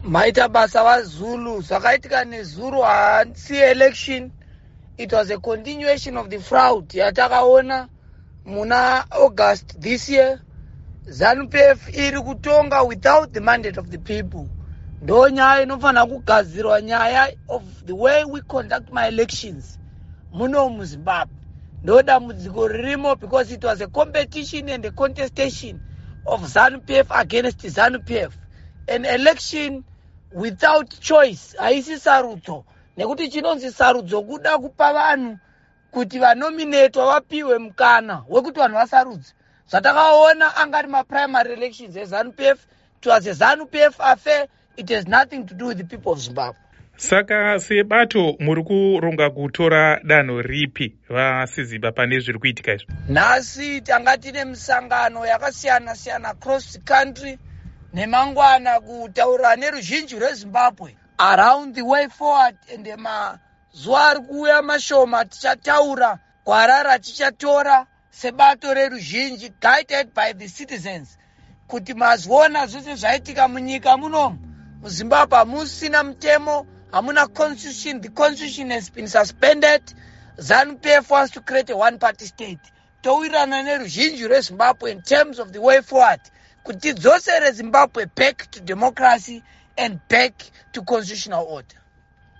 Maita basa vaZulu zvakaitika neZulu hansi election. It was a continuation of the fraud yatakaona muna August this year. ZANU-PF iri kutonga without the mandate of the people. Ndo nyaya inofana kugadzirwa nyaya of the way we conduct my elections muno muZimbabwe. Ndo dambudziko ririmo because it was a competition and a contestation of ZANU-PF against ZANU-PF. An election without choice haisi sarudzo, nekuti chinonzi sarudzo kuda kupa vanhu kuti vanominatwa vapiwe mukana wekuti vanhu vasarudze. Zvatakaona angari ma-primary elections eZANU-PF, it was a ZANU-PF affair. It has nothing to do with the people of Zimbabwe. Saka sebato muri kuronga kutora danho ripi vaSiziba pane zviri kuitika izvo? Nhasi tanga tine misangano yakasiyana siyana across the country nemangwana kutaura neruzhinji rweZimbabwe around the way forward, and mazuva ari kuuya mashoma tichataura kwarara tichatora sebato reruzhinji guided by the citizens kuti maziona zvose zvaitika munyika munomu muZimbabwe hamusina mutemo, hamuna constitution. The constitution has been suspended. ZANU-PF wants to create a one-party state. Towirana neruzhinji rweZimbabwe in terms of the way forward kuti tidzosere Zimbabwe back to democracy and back to constitutional order.